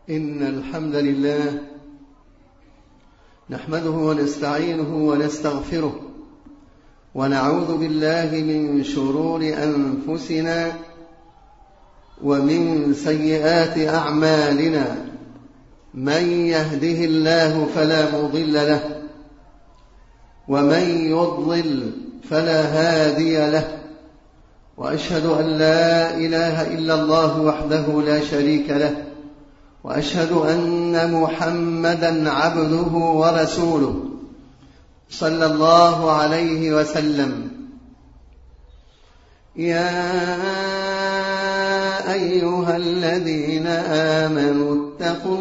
إن الحمد لله نحمده ونستعينه ونستغفره ونعوذ بالله من شرور أنفسنا ومن سيئات أعمالنا. من يهده الله فلا مضل له ومن يضلل فلا هادي له، وأشهد أن لا إله إلا الله وحده لا شريك له، وأشهد أن محمدًا عبده ورسوله صلى الله عليه وسلم. يا أيها الذين آمنوا اتقوا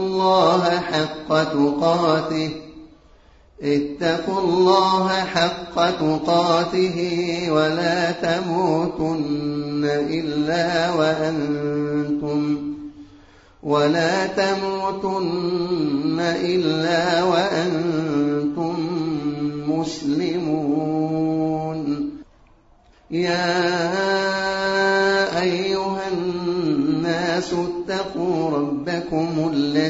الله حق تقاته ولا تموتن إلا وأنتم مسلمون. يا أيها الناس اتقوا ربكم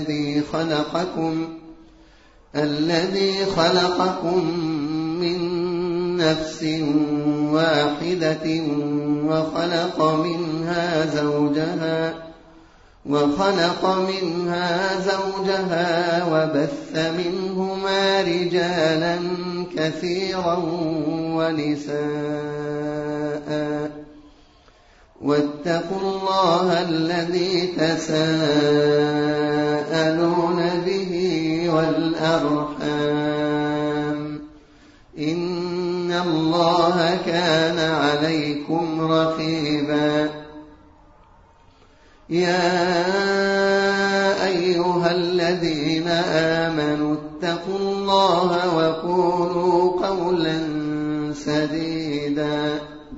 الذي خلقكم من نفس واحدة وخلق منها زوجها وبث منهما رجالا كثيرا ونساء، واتقوا الله الذي تساءلون به والأرحام، إن الله كان عليكم رقيبا. يا أيها الذين آمنوا اتقوا الله وقولوا قولا سديدا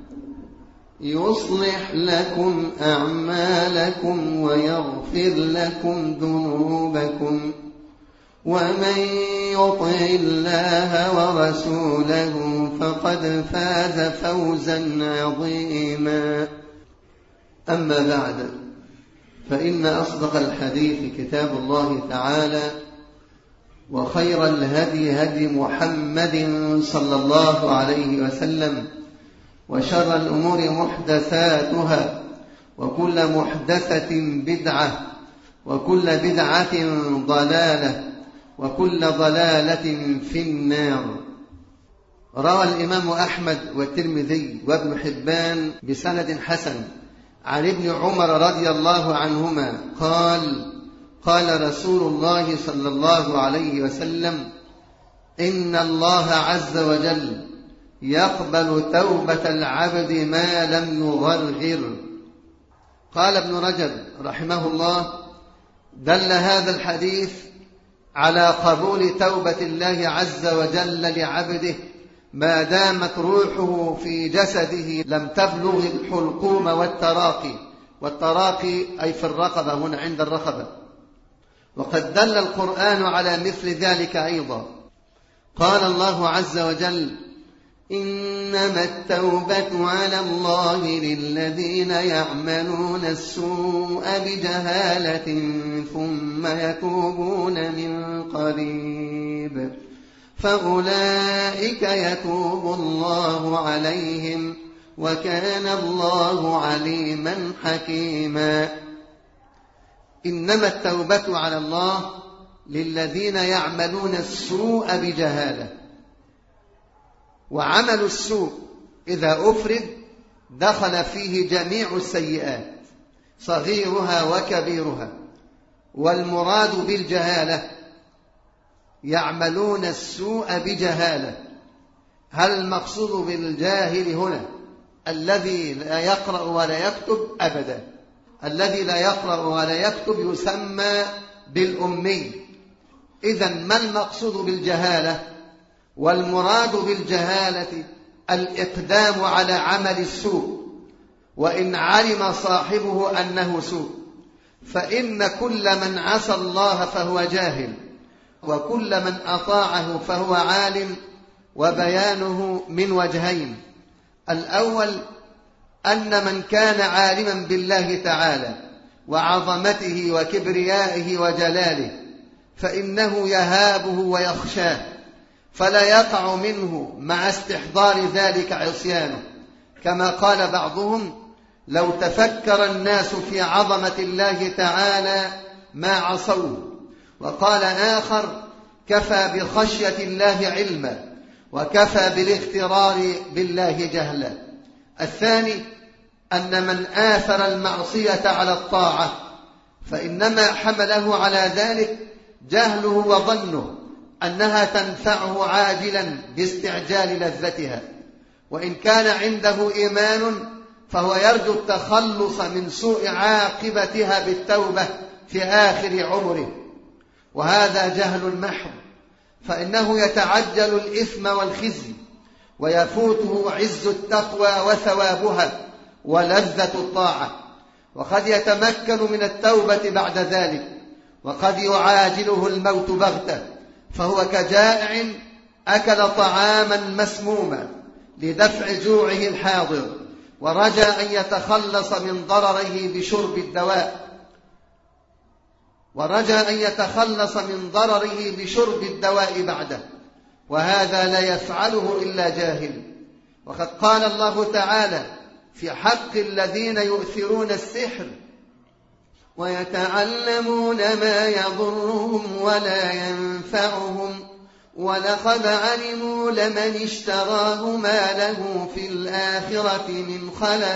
يصلح لكم أعمالكم ويغفر لكم ذنوبكم، ومن يطع الله ورسوله فقد فاز فوزا عظيما. أما بعد، فإن أصدق الحديث كتاب الله تعالى، وخير الهدي هدي محمد صلى الله عليه وسلم، وشر الأمور محدثاتها، وكل محدثة بدعة، وكل بدعة ضلالة، وكل ضلالة في النار. روى الإمام أحمد والترمذي وابن حبان بسند حسن عن ابن عمر رضي الله عنهما قال رسول الله صلى الله عليه وسلم: إن الله عز وجل يقبل توبة العبد ما لم يغرغر. قال ابن رجب رحمه الله: دل هذا الحديث على قبول توبة الله عز وجل لعبده ما دامت روحه في جسده لم تبلغ الحلقوم والتراقي أي في الرقبة، هنا عند الرقبة. وقد دل القرآن على مثل ذلك أيضا. قال الله عز وجل: إنما التوبة على الله للذين يعملون السوء بجهالة ثم يتوبون من قريب فأولئك يتوب الله عليهم وكان الله عليما حكيما. إنما التوبة على الله للذين يعملون السوء بجهالة. وعمل السوء إذا أفرد دخل فيه جميع السيئات صغيرها وكبيرها. والمراد بالجهالة يعملون السوء بجهالة. هل المقصود بالجاهل هنا الذي لا يقرأ ولا يكتب؟ أبدا. الذي لا يقرأ ولا يكتب يسمى بالأمي. إذن ما المقصود بالجهالة؟ والمراد بالجهالة الإقدام على عمل السوء وإن علم صاحبه أنه سوء، فإن كل من عصى الله فهو جاهل، وكل من أطاعه فهو عالم. وبيانه من وجهين: الأول أن من كان عالما بالله تعالى وعظمته وكبريائه وجلاله، فإنه يهابه ويخشاه، فلا يقع منه مع استحضار ذلك عصيانه، كما قال بعضهم: لو تفكر الناس في عظمة الله تعالى ما عصوه. وقال آخر: كفى بخشية الله علما، وكفى بالاغترار بالله جهلا. الثاني أن من آثر المعصية على الطاعة فإنما حمله على ذلك جهله وظنه أنها تنفعه عاجلا باستعجال لذتها، وإن كان عنده إيمان فهو يرجو التخلص من سوء عاقبتها بالتوبة في آخر عمره، وهذا جهل محض، فإنه يتعجل الإثم والخزي، ويفوته عز التقوى وثوابها ولذة الطاعة، وقد يتمكن من التوبة بعد ذلك، وقد يعاجله الموت بغتة، فهو كجائع أكل طعاما مسموما لدفع جوعه الحاضر، ورجى أن يتخلص من ضرره بشرب الدواء بعده، وهذا لا يفعله إلا جاهل. وقد قال الله تعالى في حق الذين يؤثرون السحر: ويتعلمون ما يضرهم ولا ينفعهم ولقد علموا لمن اشتراه ما له في الآخرة من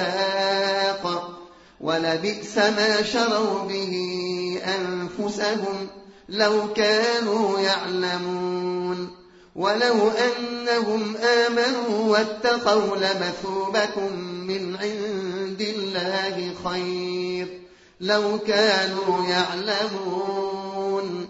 خلاق ولبئس ما شروا به أنفسهم لو كانوا يعلمون ولو أنهم آمنوا واتقوا لمثوبة من عند الله خير لو كانوا يعلمون.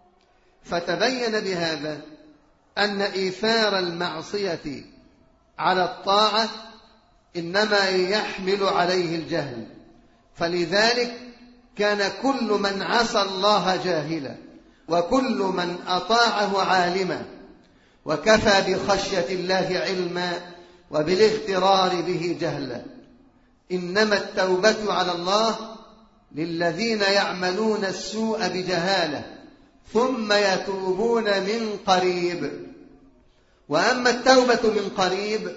فتبين بهذا أن إيثار المعصية على الطاعة إنما يحمل عليه الجهل، فلذلك كان كل من عصى الله جاهلا، وكل من أطاعه عالما، وكفى بخشية الله علما وبالاغترار به جهلا. إنما التوبة على الله للذين يعملون السوء بجهالة ثم يتوبون من قريب. وأما التوبة من قريب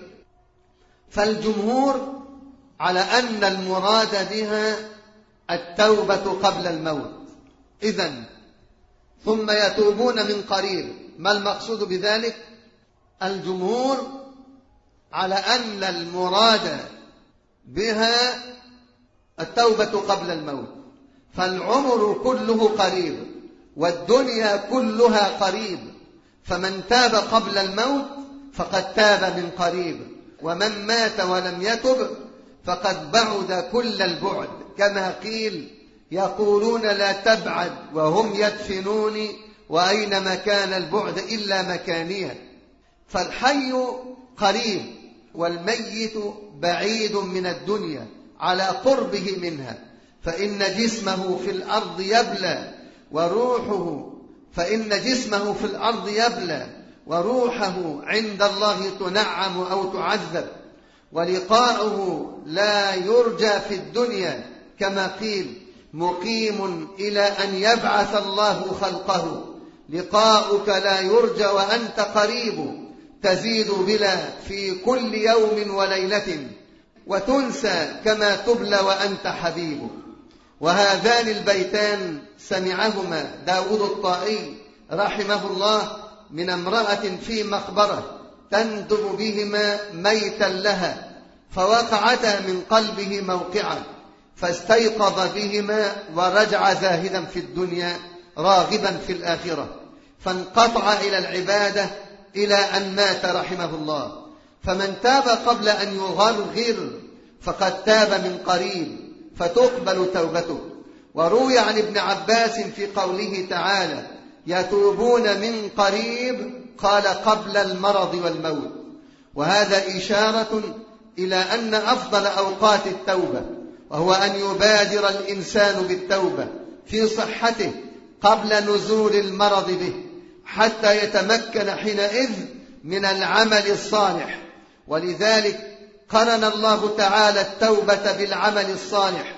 فالجمهور على أن المراد بها التوبة قبل الموت. إذن ثم يتوبون من قريب، ما المقصود بذلك؟ الجمهور على أن المراد بها التوبة قبل الموت، فالعمر كله قريب والدنيا كلها قريب، فمن تاب قبل الموت فقد تاب من قريب، ومن مات ولم يتب فقد بعد كل البعد، كما قيل: يقولون لا تبعد وهم يدفنوني وأين مكان البعد إلا مكانيا. فالحي قريب والميت بعيد من الدنيا على قربه منها، فإن جسمه في الأرض يبلى وروحه عند الله تنعم أو تعذب، ولقاؤه لا يرجى في الدنيا، كما قيل: مقيم إلى أن يبعث الله خلقه، لقاؤك لا يرجى وأنت قريب، تزيد بلا في كل يوم وليلة، وتنسى كما تبلى وأنت حبيب. وهذان البيتان سمعهما داود الطائي رحمه الله من امرأة في مقبرة تندب بهما ميتا لها، فوقعتا من قلبه موقعا، فاستيقظ بهما ورجع زاهدا في الدنيا راغبا في الآخرة، فانقطع إلى العبادة إلى أن مات رحمه الله. فمن تاب قبل أن يغرغر فقد تاب من قريب فتقبل توبته. وروي عن ابن عباس في قوله تعالى: يتوبون من قريب، قال: قبل المرض والموت. وهذا إشارة إلى أن أفضل أوقات التوبة وهو أن يبادر الإنسان بالتوبة في صحته قبل نزول المرض به، حتى يتمكن حينئذ من العمل الصالح. ولذلك قرن الله تعالى التوبة بالعمل الصالح،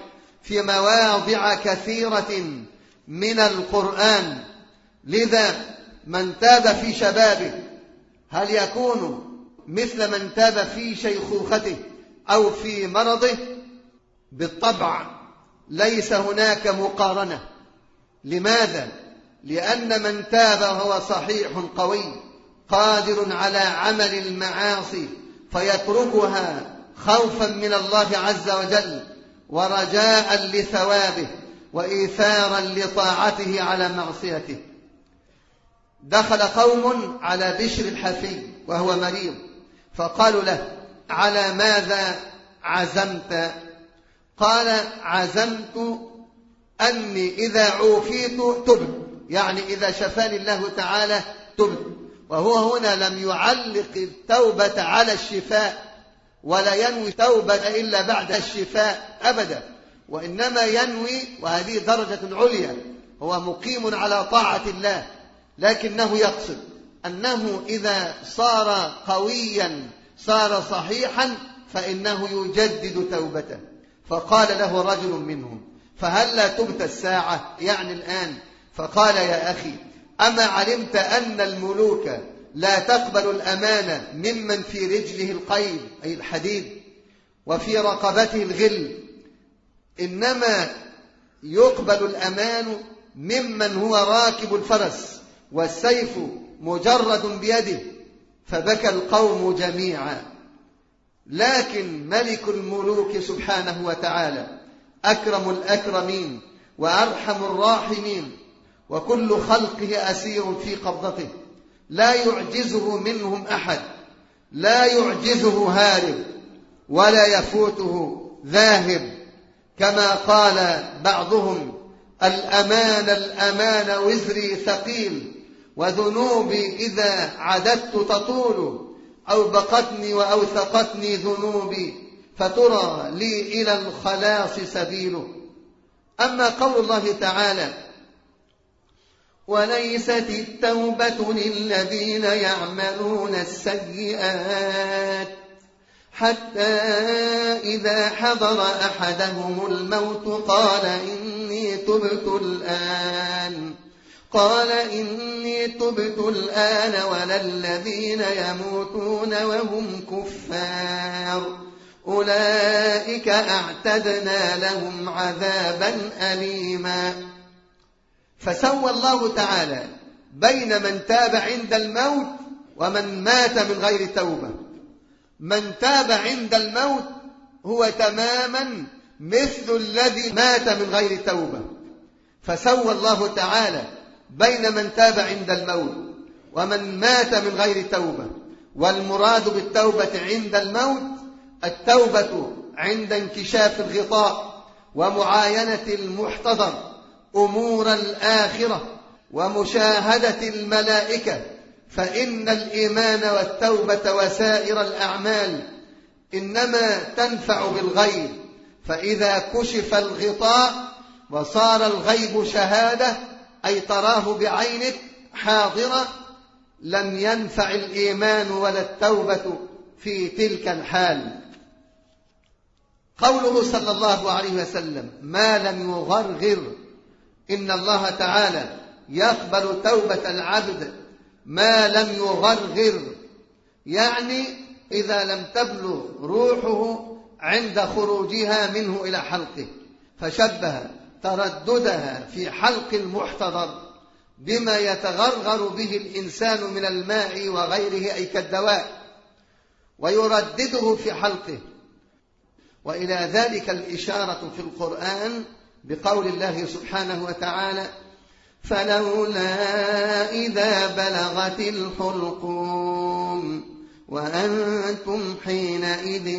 في مواضع كثيرة من القرآن. لذا من تاب في شبابه هل يكون مثل من تاب في شيخوخته أو في مرضه؟ بالطبع ليس هناك مقارنة. لماذا؟ لأن من تاب وهو صحيح قوي قادر على عمل المعاصي فيتركها خوفا من الله عز وجل ورجاء لثوابه وإيثارا لطاعته على معصيته. دخل قوم على بشر الحفي وهو مريض فقالوا له: على ماذا عزمت؟ قال: عزمت أني إذا عوفيت تبت، يعني إذا شفاني الله تعالى تبت. وهو هنا لم يعلق التوبة على الشفاء ولا ينوي توبة إلا بعد الشفاء أبدا، وإنما ينوي، وهذه درجة عليا، هو مقيم على طاعة الله، لكنه يقصد أنه إذا صار قويا صار صحيحا فإنه يجدد توبته. فقال له رجل منهم: فهلا تبت الساعة، يعني الآن؟ فقال: يا أخي، أما علمت أن الملوك لا تقبل الأمانة ممن في رجله القيد أي الحديد وفي رقبته الغل، إنما يقبل الأمان ممن هو راكب الفرس والسيف مجرد بيده. فبكى القوم جميعا. لكن ملك الملوك سبحانه وتعالى أكرم الأكرمين وأرحم الراحمين، وكل خلقه أسير في قبضته، لا يعجزه منهم أحد، لا يعجزه هارب ولا يفوته ذاهب. كما قال بعضهم: الأمان الأمان وزري ثقيل، وذنوبي إذا عددت تطول، أوبقتني وأوثقتني ذنوبي، فترى لي إلى الخلاص سبيل. أما قول الله تعالى: وليست التوبة للذين يعملون السيئات حتى إذا حضر أحدهم الموت قال إني تبت الآن ولا الذين يموتون وهم كفار أولئك أعتدنا لهم عذابا أليما. فسوى الله تعالى بين من تاب عند الموت ومن مات من غير توبة. من تاب عند الموت هو تماما مثل الذي مات من غير توبة، فسوى الله تعالى بين من تاب عند الموت ومن مات من غير توبة. والمراد بالتوبة عند الموت التوبة عند انكشاف الغطاء ومعاينة المحتضر أمور الآخرة ومشاهدة الملائكة، فإن الإيمان والتوبة وسائر الأعمال إنما تنفع بالغيب، فإذا كشف الغطاء وصار الغيب شهادة أي تراه بعينك حاضرة لم ينفع الإيمان ولا التوبة في تلك الحال. قوله صلى الله عليه وسلم: ما لم يغرغر، إن الله تعالى يقبل توبة العبد ما لم يغرغر، يعني إذا لم تبلغ روحه عند خروجها منه إلى حلقه، فشبه ترددها في حلق المحتضر بما يتغرغر به الإنسان من الماء وغيره أي كالدواء ويردده في حلقه. وإلى ذلك الإشارة في القرآن بقول الله سبحانه وتعالى: فلولا إذا بلغت الحلقوم وأنتم حينئذ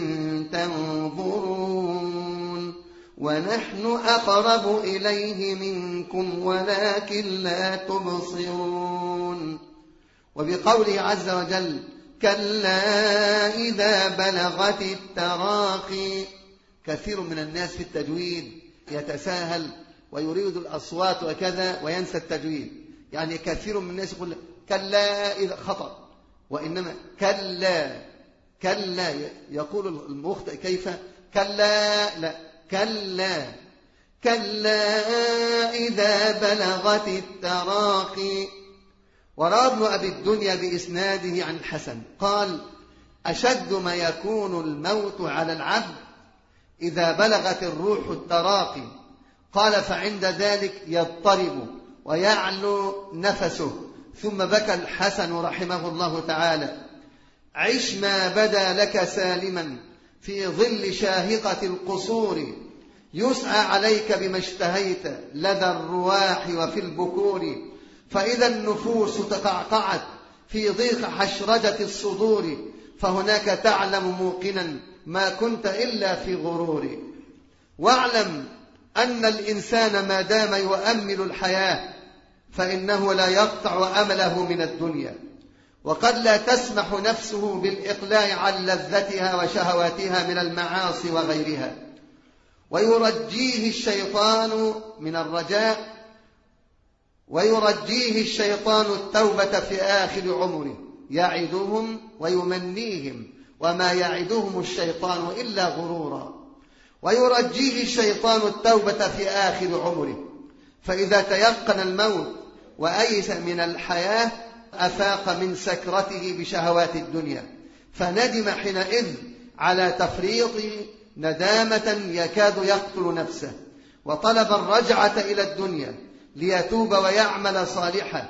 تنظرون ونحن أقرب إليه منكم ولكن لا تبصرون. وبقوله عز وجل: كلا إذا بلغت التراقي. كثير من الناس في التجويد يتساهل ويريد الأصوات وكذا وينسى التجويد، يعني كثير من الناس يقول كلا إذا خطأ، وإنما كلا يقول المخطئ كيف كلا، لا كلا كلا إذا بلغت التراقي. وروى ابن أبي الدنيا بإسناده عن الحسن قال: أشد ما يكون الموت على العبد إذا بلغت الروح التراقي. قال: فعند ذلك يضطرب ويعلو نفسه. ثم بكى الحسن رحمه الله تعالى: عش ما بدا لك سالما في ظل شاهقة القصور، يسعى عليك بما اشتهيت لدى الرواح وفي البكور، فإذا النفوس تقعقعت في ضيق حشرجة الصدور، فهناك تعلم موقنا ما كنت إلا في غرور. واعلم أن الإنسان ما دام يؤمل الحياة فإنه لا يقطع أمله من الدنيا، وقد لا تسمح نفسه بالإقلاع عن لذتها وشهواتها من المعاصي وغيرها، ويرجيه الشيطان من الرجاء، ويرجيه الشيطان التوبة في آخر عمره، يعدهم ويمنيهم وما يعدهم الشيطان إلا غرورا. ويرجيه الشيطان التوبة في آخر عمره، فإذا تيقن الموت وأيس من الحياة أفاق من سكرته بشهوات الدنيا، فندم حينئذ على تفريط ندامة يكاد يقتل نفسه، وطلب الرجعة إلى الدنيا ليتوب ويعمل صالحا،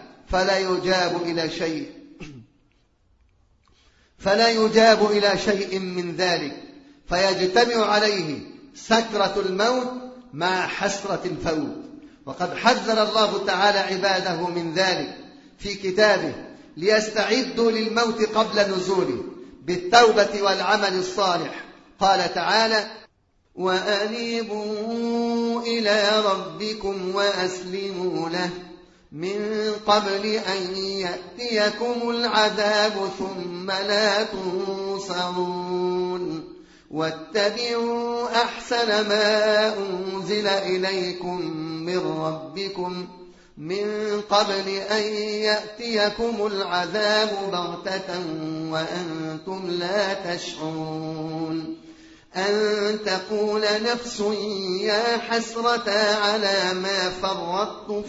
فلا يجاب إلى شيء من ذلك، فيجتمع عليه سكرة الموت مع حسرة الفوت. وقد حذر الله تعالى عباده من ذلك في كتابه ليستعدوا للموت قبل نزوله بالتوبة والعمل الصالح. قال تعالى: وأنيبوا إلى ربكم وأسلموا له من قبل أن يأتيكم العذاب ثم لا تنصرون، واتبعوا أحسن ما أنزل إليكم من ربكم من قبل أن يأتيكم العذاب بغتة وأنتم لا تشعرون، أن تقول نفس يا حسرة على ما فرطت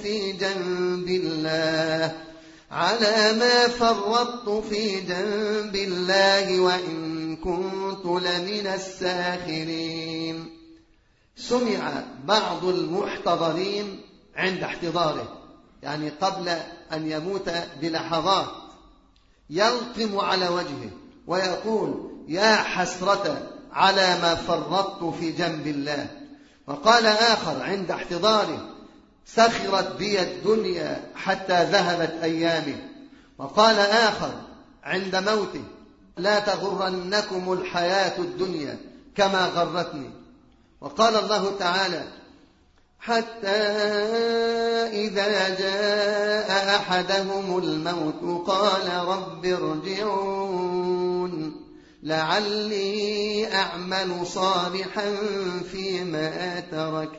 في جنب الله وإن كنت لمن الساخرين. سمع بعض المحتضرين عند احتضاره، يعني قبل أن يموت بلحظات، يلطم على وجهه ويقول: يا حسرة على ما فرطت في جنب الله. وقال آخر عند احتضاره: سخرت بي الدنيا حتى ذهبت أيامي. وقال آخر عند موته: لا تغرنكم الحياة الدنيا كما غرتني. وقال الله تعالى: حتى إذا جاء أحدهم الموت قال رب ارجعون لعلي أعمل صالحا فيما تركت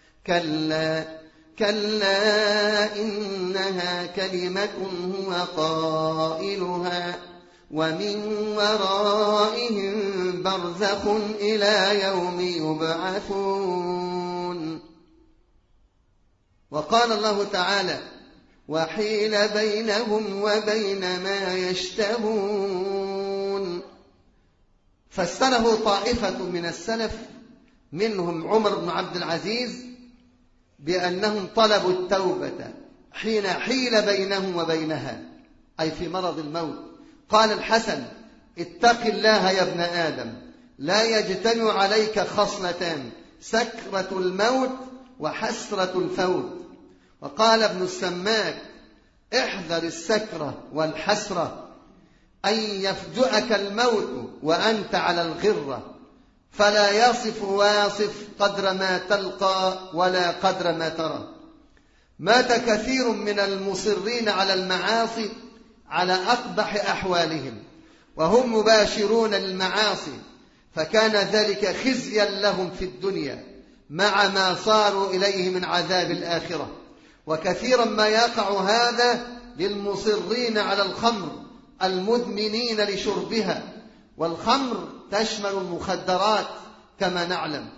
كلا إنها كلمة هو قائلها ومن ورائهم برزخ إلى يوم يبعثون. وقال الله تعالى: وحيل بينهم وبين ما يشتهون. فسره طائفة من السلف منهم عمر بن عبد العزيز بأنهم طلبوا التوبة حين حيل بينهم وبينها، أي في مرض الموت. قال الحسن: اتق الله يا ابن آدم، لا يجتمع عليك خصلتان: سكرة الموت وحسرة الفوت. وقال ابن السماك: احذر السكرة والحسرة، أن يفجأك الموت وأنت على الغرة، فلا يصف واصف قدر ما تلقى ولا قدر ما ترى. مات كثير من المصرين على المعاصي على أقبح أحوالهم وهم مباشرون للمعاصي، فكان ذلك خزيا لهم في الدنيا مع ما صاروا إليه من عذاب الآخرة. وكثيرا ما يقع هذا للمصرين على الخمر المدمنين لشربها، والخمر تشمل المخدرات كما نعلم.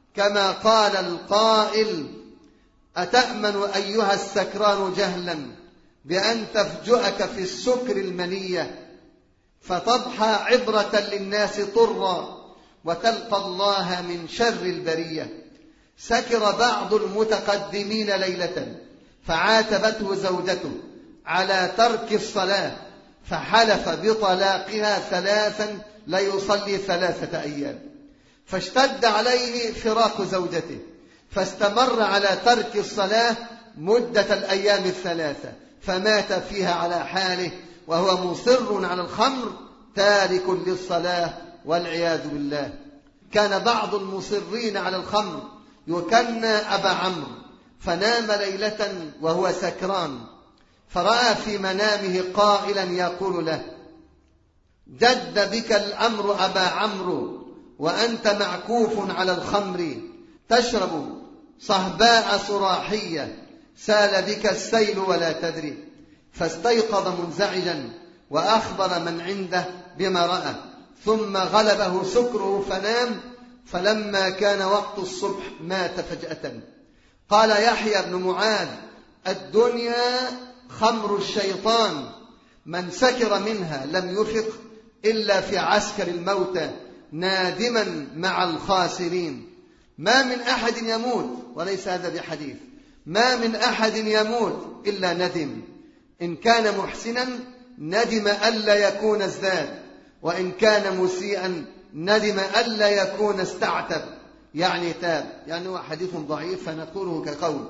كما قال القائل: أتأمن أيها السكران جهلا بأن تفجؤك في السكر المنية فتضحى عبرة للناس طرا وتلقى الله من شر البرية. سكر بعض المتقدمين ليلة فعاتبته زوجته على ترك الصلاة فحلف بطلاقها 3 لا يصلي 3 أيام، فاشتد عليه فراق زوجته فاستمر على ترك الصلاة مدة الأيام 3 فمات فيها على حاله وهو مصر على الخمر تارك للصلاة والعياذ بالله. كان بعض المصرين على الخمر يكنى أبا عمرو، فنام ليلة وهو سكران فرأى في منامه قائلا يقول له: جد بك الأمر أبا عمرو وأنت معكوف على الخمر، تشرب صهباء صراحية سال بك السيل ولا تدري. فاستيقظ منزعجا وأخبر من عنده بما رأى، ثم غلبه سكره فنام، فلما كان وقت الصبح مات فجأة. قال يحيى بن معاذ: الدنيا خمر الشيطان، من سكر منها لم يفق إلا في عسكر الموتى نادما مع الخاسرين. ما من أحد يموت، وليس هذا بحديث، ما من أحد يموت إلا ندم، إن كان محسنا ندم ألا يكون ازداد، وإن كان مسيئا ندم ألا يكون استعتب، يعني تاب. يعني هو حديث ضعيف فنقوله كقول.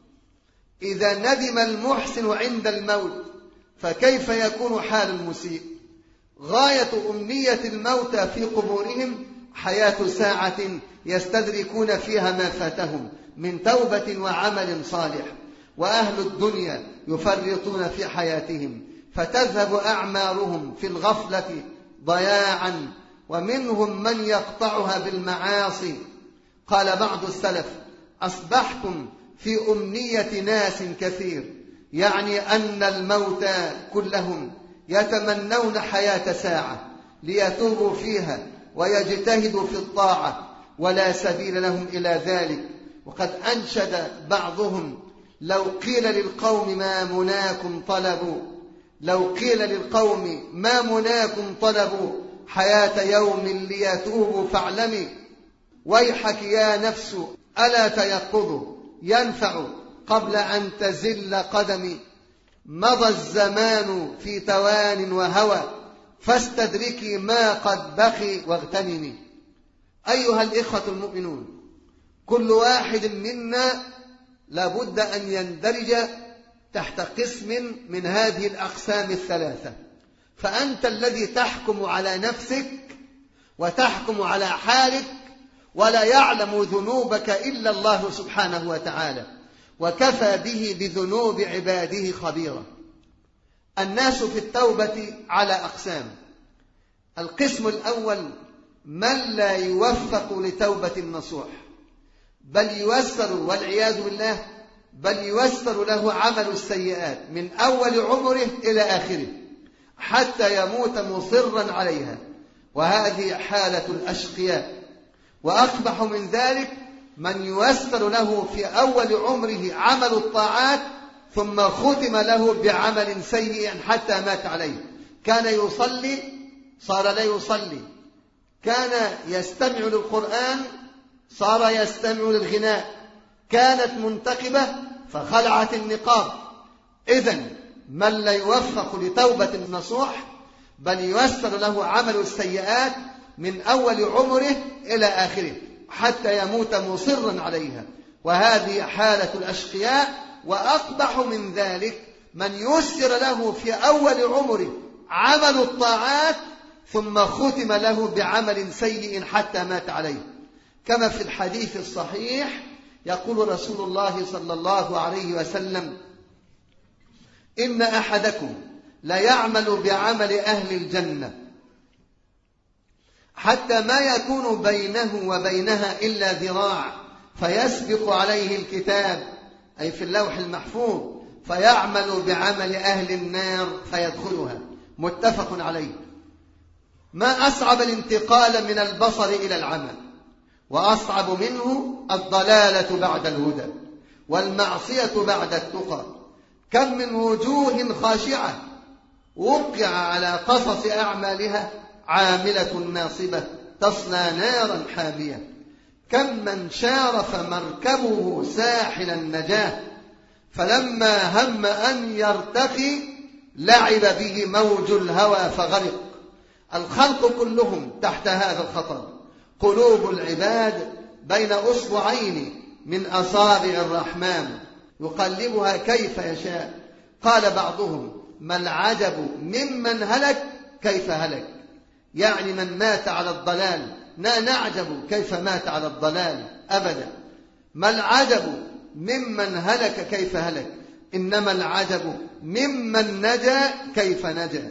إذا ندم المحسن عند الموت فكيف يكون حال المسيء؟ غاية أمنية الموتى في قبورهم حياة ساعة يستدركون فيها ما فاتهم من توبة وعمل صالح، وأهل الدنيا يفرطون في حياتهم فتذهب أعمارهم في الغفلة ضياعا، ومنهم من يقطعها بالمعاصي. قال بعض السلف: أصبحتم في أمنية ناس كثير، يعني أن الموتى كلهم يتمنون حياة ساعة ليتوبوا فيها ويجتهدوا في الطاعة، ولا سبيل لهم إلى ذلك. وقد أنشد بعضهم: لو قيل للقوم ما مناكم طلبوا، لو قيل للقوم ما مناكم طلبوا حياة يوم ليتوبوا فاعلمي، ويحك يا نفس ألا تيقظ ينفع قبل أن تزل قدمي، مضى الزمان في توان وهوى فاستدركي ما قد بقي واغتنمي. أيها الإخوة المؤمنون، كل واحد منا لابد أن يندرج تحت قسم من هذه الأقسام الثلاثة، فأنت الذي تحكم على نفسك وتحكم على حالك، ولا يعلم ذنوبك إلا الله سبحانه وتعالى، وكفى به بذنوب عباده خبيرا. الناس في التوبة على أقسام: القسم الأول من لا يوفق لتوبة النصوح، بل ييسر والعياذ بالله، بل ييسر له عمل السيئات من أول عمره إلى آخره حتى يموت مصرا عليها، وهذه حالة الأشقياء. وأقبح من ذلك من ييسر له في أول عمره عمل الطاعات ثم ختم له بعمل سيء حتى مات عليه. كان يصلي صار لا يصلي، كان يستمع للقرآن صار يستمع للغناء، كانت منتقبة فخلعت النقاب. إذن من لا يوفق لتوبة النصوح بل ييسر له عمل السيئات من أول عمره إلى آخره حتى يموت مصرا عليها، وهذه حالة الأشقياء. وأقبح من ذلك من يسر له في أول عمره عمل الطاعات ثم ختم له بعمل سيء حتى مات عليه، كما في الحديث الصحيح يقول رسول الله صلى الله عليه وسلم: إن أحدكم ليعمل بعمل أهل الجنة حتى ما يكون بينه وبينها إلا ذراع فيسبق عليه الكتاب، أي في اللوح المحفوظ، فيعمل بعمل أهل النار فيدخلها. متفق عليه. ما أصعب الانتقال من البصر إلى العمل، وأصعب منه الضلالة بعد الهدى والمعصية بعد التقى. كم من وجوه خاشعة وقع على قصص أعمالها عاملة ناصبة تصلى نارا حامية. كم من شارف مركبه ساحل النجاة فلما هم أن يرتقي لعب به موج الهوى فغرق. الخلق كلهم تحت هذا الخطر. قلوب العباد بين أصبعين من أصابع الرحمن يقلبها كيف يشاء. قال بعضهم: ما العجب ممن هلك كيف هلك، يعني من مات على الضلال. لا نعجب كيف مات على الضلال أبدا. ما العجب ممن هلك كيف هلك، إنما العجب ممن نجا كيف نجا.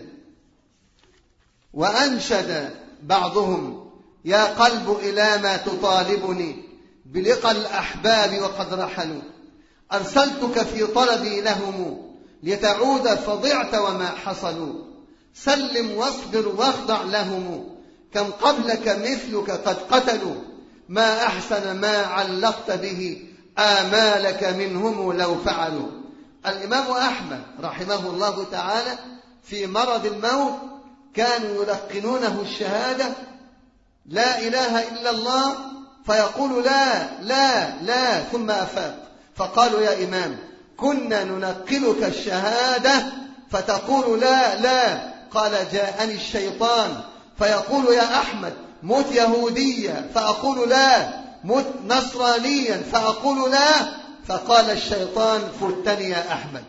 وأنشد بعضهم: يا قلب إلى ما تطالبني بلقى الأحباب وقد رحلوا، أرسلتك في طلبي لهم لتعود فضعت وما حصلوا. سلم واصبر واخضع لهم، كم قبلك مثلك قد قتلوا. ما أحسن ما علقت به آمالك منهم لو فعلوا. الإمام أحمد رحمه الله تعالى في مرض الموت كانوا يلقنونه الشهادة لا إله إلا الله، فيقول لا لا لا ثم أفاق. فقالوا: يا إمام كنا ننقلك الشهادة فتقول لا لا. قال: جاءني الشيطان فيقول: يا أحمد مت يهوديا، فأقول لا. مت نصرانيا، فأقول لا. فقال الشيطان: فتني يا أحمد.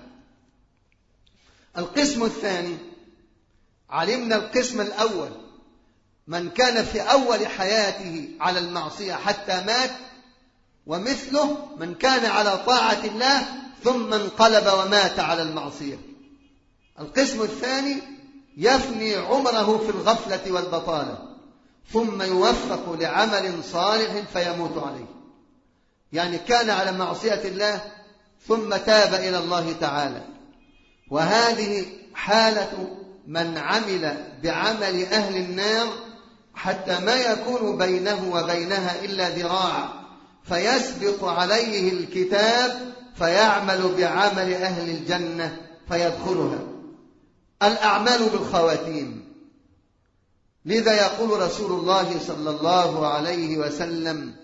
القسم الثاني، علمنا القسم الأول من كان في أول حياته على المعصية حتى مات، ومثله من كان على طاعة الله ثم انقلب ومات على المعصية. القسم الثاني يفني عمره في الغفلة والبطالة ثم يوفق لعمل صالح فيموت عليه، يعني كان على معصية الله ثم تاب إلى الله تعالى. وهذه حالة من عمل بعمل أهل النار حتى ما يكون بينه وبينها إلا ذراع، فيسبق عليه الكتاب فيعمل بعمل أهل الجنة فيدخلها. الأعمال بالخواتيم. لذا يقول رسول الله صلى الله عليه وسلم: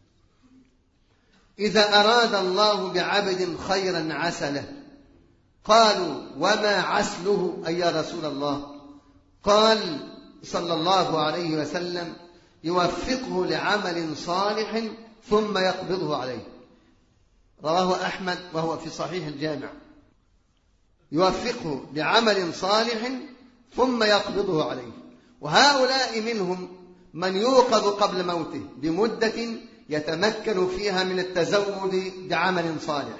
إذا أراد الله بعبد خيرا عسله. قالوا: وما عسله أي يا رسول الله؟ قال صلى الله عليه وسلم: يوفقه لعمل صالح ثم يقبضه عليه. رواه أحمد وهو في صحيح الجامع. يوفقه لعمل صالح ثم يقبضه عليه. وهؤلاء منهم من يوقظ قبل موته بمدة يتمكن فيها من التزود بعمل صالح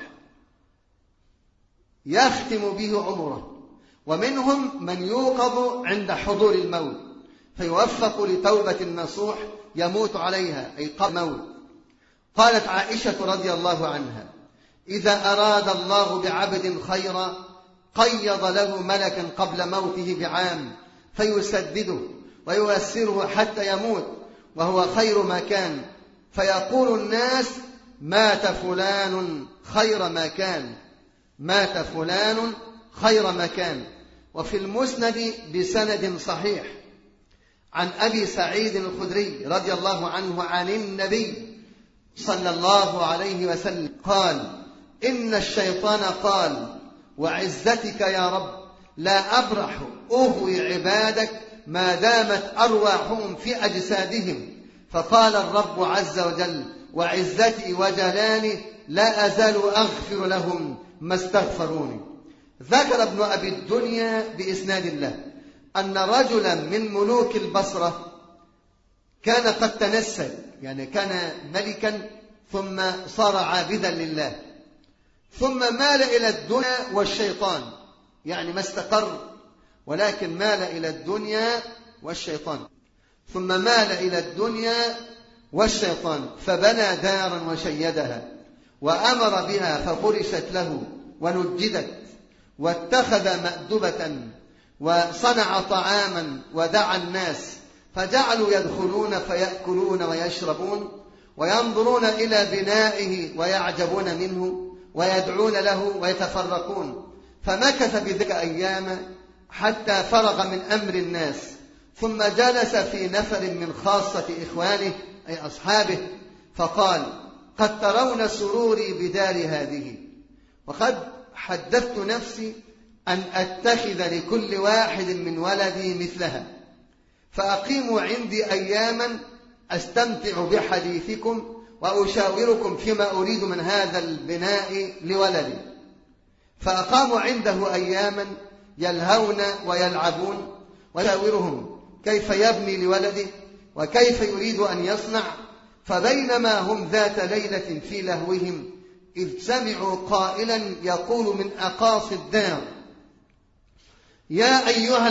يختم به عمره، ومنهم من يوقظ عند حضور الموت فيوفق لتوبة نصوح يموت عليها أي قبل الموت. قالت عائشة رضي الله عنها: إذا أراد الله بعبد خيرا قيض له ملكا قبل موته بعام فيسدده وييسره حتى يموت وهو خير ما كان، فيقول الناس: مات فلان خير ما كان، مات فلان خير ما كان. وفي المسند بسند صحيح عن أبي سعيد الخدري رضي الله عنه عن النبي صلى الله عليه وسلم قال: إن الشيطان قال: وعزتك يا رب لا أبرح أهوي عبادك ما دامت أرواحهم في أجسادهم. فقال الرب عز وجل: وعزتي وجلالي لا أزال أغفر لهم ما استغفروني. ذكر ابن أبي الدنيا بإسناد الله أن رجلا من ملوك البصرة كان قد تنسل، يعني كان ملكا ثم صار عابدا لله، ثم مال إلى الدنيا والشيطان، يعني ما استقر ولكن مال إلى الدنيا والشيطان، ثم مال إلى الدنيا والشيطان فبنى دارا وشيدها وأمر بها ففرشت له ونجدت، واتخذ مأدبة وصنع طعاما ودعا الناس فجعلوا يدخلون فيأكلون ويشربون وينظرون إلى بنائه ويعجبون منه ويدعون له ويتفرقون. فمكث بذلك أياما حتى فرغ من أمر الناس، ثم جلس في نفر من خاصة إخوانه أي أصحابه، فقال: قد ترون سروري بدار هذه، وقد حدثت نفسي أن أتخذ لكل واحد من ولدي مثلها، فأقيموا عندي أياما أستمتع بحديثكم وأشاوركم فيما أريد من هذا البناء لولدي. فأقاموا عنده أياما يلهون ويلعبون، ويشاورهم كيف يبني لولده وكيف يريد أن يصنع. فبينما هم ذات ليلة في لهوهم إذ سمعوا قائلا يقول من أقاصي الدار: يا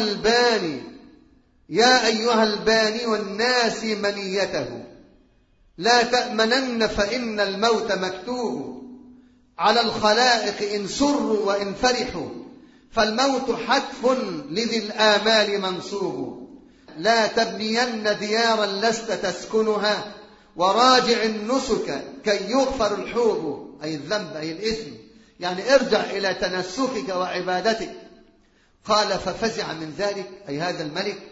أيها الباني والناس منيته، لا تأمنن فإن الموت مكتوب على الخلائق إن سروا وإن فرحوا، فالموت حتف لذي الآمال منصوب. لا تبنين ديارا لست تسكنها، وراجع النسك كي يغفر الحوب، أي الذنب أي الإثم، يعني ارجع إلى تنسكك وعبادتك. قال: ففزع من ذلك أي هذا الملك،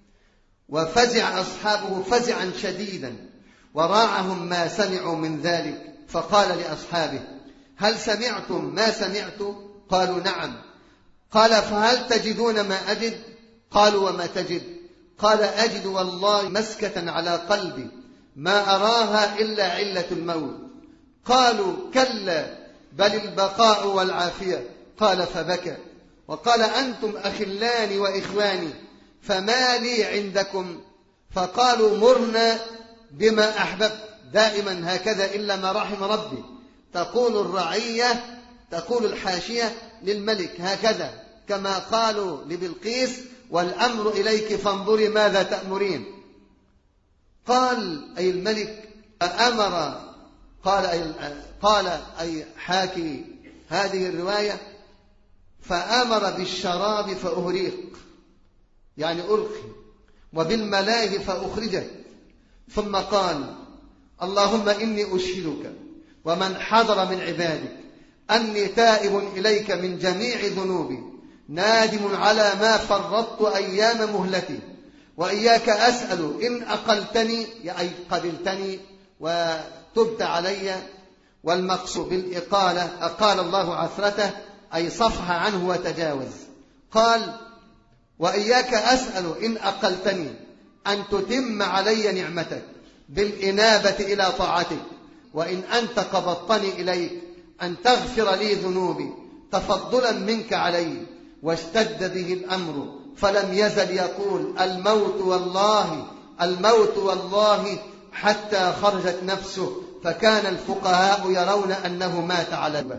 وفزع أصحابه فزعا شديدا، وراعهم ما سمعوا من ذلك، فقال لأصحابه: هل سمعتم ما سمعت؟ قالوا: نعم. قال: فهل تجدون ما أجد؟ قالوا: وما تجد؟ قال: أجد والله مسكة على قلبي ما أراها إلا علة الموت. قالوا: كلا بل البقاء والعافية. قال: فبكى وقال: أنتم أخلاني وإخواني، فما لي عندكم؟ فقالوا: مرنا بما أحببت. دائما هكذا إلا ما رحم ربي، تقول الرعية، تقول الحاشية للملك هكذا، كما قالوا لبلقيس: والأمر إليك فانظري ماذا تأمرين. قال أي الملك أمر، قال أي حاكي هذه الرواية: فأمر بالشراب فأهريق، يعني ألقي، وبالملاذ فأخرجت، ثم قال: اللهم إني أشهدك ومن حضر من عبادك أني تائب إليك من جميع ذنوبي، نادم على ما فرطت أيام مهلتي، وإياك أسأل إن أقلتني أي قبلتني وتبت علي. والمقصود بالإقالة أقال الله عثرته أي صفح عنه وتجاوز. قال: وإياك أسأل إن أقلتني أن تتم علي نعمتك بالإنابة إلى طاعتك، وإن أنت قبضتني إليك أن تغفر لي ذنوبي تفضلا منك علي. واشتد به الأمر فلم يزل يقول: الموت والله الموت والله، حتى خرجت نفسه، فكان الفقهاء يرون أنه مات على الباب.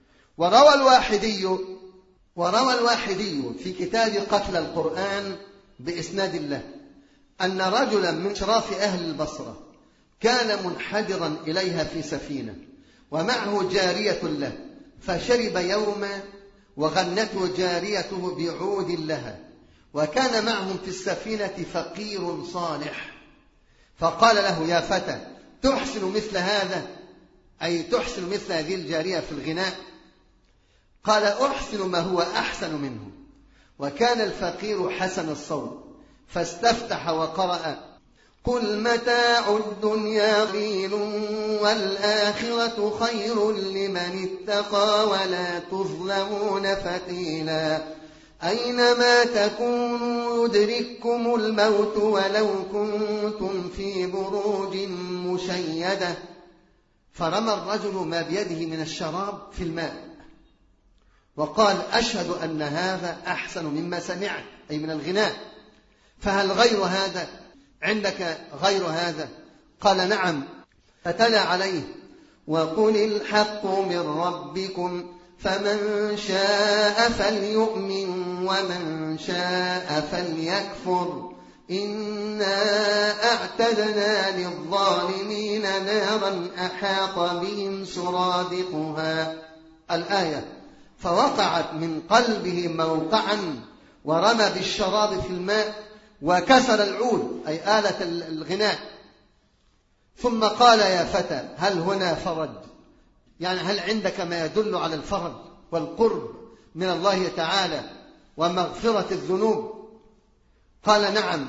وروى الواحدي في كتاب قتل القرآن بإسناد الله أن رجلا من شراف أهل البصرة كان منحدرا إليها في سفينة ومعه جارية له، فشرب يوما وغنته جاريته بعود لها، وكان معهم في السفينة فقير صالح، فقال له: يا فتى، تحسن مثل هذا، أي تحسن مثل هذه الجارية في الغناء؟ قال: أحسن ما هو أحسن منه. وكان الفقير حسن الصوت، فاستفتح وقرأ: قل متاع الدنيا قليل والآخرة خير لمن اتقى ولا تظلمون فتيلا، أينما تكونوا يدرككم الموت ولو كنتم في بروج مشيدة. فرمى الرجل ما بيده من الشراب في الماء وقال: أشهد أن هذا أحسن مما سمعت، أي من الغناء، فهل غير هذا عندك غير هذا؟ قال: نعم. فتلا عليه: وقل الحق من ربكم فمن شاء فليؤمن ومن شاء فليكفر، إنا أعتدنا للظالمين نارا أحاط بهم سرادقها. الآية. فوقعت من قلبه موقعا ورمى بالشراب في الماء وكسر العود أي آلة الغناء، ثم قال يا فتى هل هنا فرج؟ يعني هل عندك ما يدل على الفرج والقرب من الله تعالى ومغفرة الذنوب؟ قال نعم.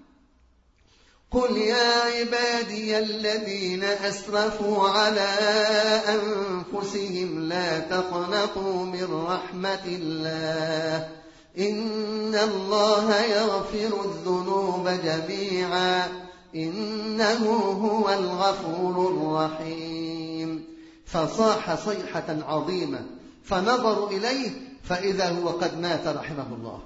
قل يا عبادي الذين أسرفوا على أنفسهم لا تقنطوا من رحمة الله إن الله يغفر الذنوب جميعا إنه هو الغفور الرحيم. فصاح صيحة عظيمة فنظروا إليه فإذا هو قد مات رحمه الله.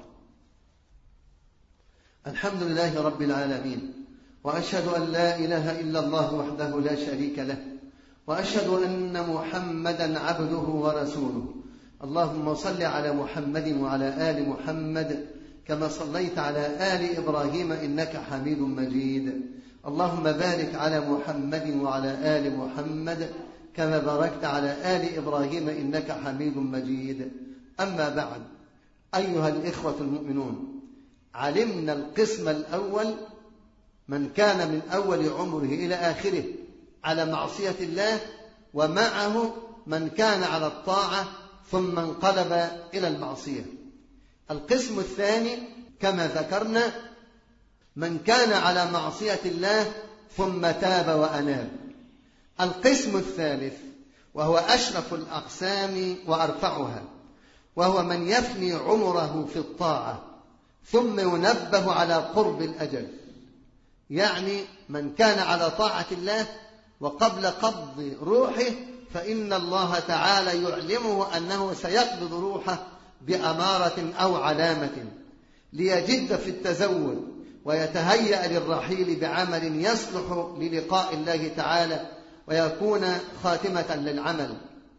الحمد لله رب العالمين، وأشهد أن لا إله إلا الله وحده لا شريك له، وأشهد أن محمدا عبده ورسوله. اللهم صل على محمد وعلى آل محمد كما صليت على آل إبراهيم إنك حميد مجيد. اللهم بارك على محمد وعلى آل محمد كما باركت على آل إبراهيم إنك حميد مجيد. أما بعد، أيها الإخوة المؤمنون، علمنا القسم الأول من كان من أول عمره إلى آخره على معصية الله، ومعه من كان على الطاعة ثم انقلب إلى المعصية. القسم الثاني كما ذكرنا من كان على معصية الله ثم تاب وأناب. القسم الثالث وهو أشرف الأقسام وأرفعها، وهو من يفني عمره في الطاعة ثم ينبه على قرب الأجل، يعني من كان على طاعة الله وقبل قبض روحه فإن الله تعالى يعلمه أنه سيقبض روحه بأمارة أو علامة، ليجد في التزود ويتهيأ للرحيل بعمل يصلح للقاء الله تعالى ويكون خاتمة للعمل.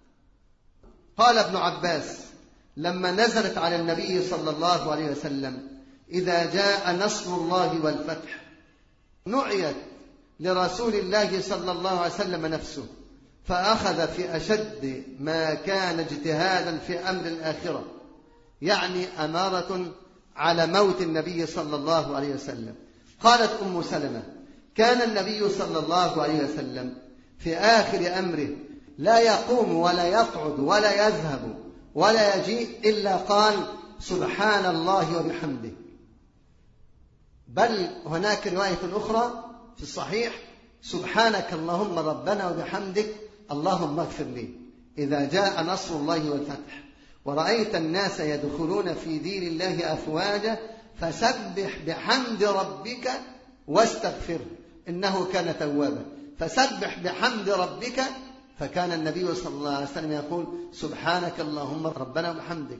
قال ابن عباس لما نزلت على النبي صلى الله عليه وسلم إذا جاء نصر الله والفتح، نعيت لرسول الله صلى الله عليه وسلم نفسه، فأخذ في أشد ما كان اجتهادا في أمر الآخرة، يعني أمارة على موت النبي صلى الله عليه وسلم. قالت أم سلمة كان النبي صلى الله عليه وسلم في آخر أمره لا يقوم ولا يقعد ولا يذهب ولا يجيء إلا قال سبحان الله وبحمده. بل هناك رواية أخرى في الصحيح سبحانك اللهم ربنا وبحمدك اللهم اغفر لي. إذا جاء نصر الله والفتح ورأيت الناس يدخلون في دين الله أفواجا فسبح بحمد ربك واستغفره إنه كان توابا. فسبح بحمد ربك، فكان النبي صلى الله عليه وسلم يقول سبحانك اللهم ربنا وبحمدك،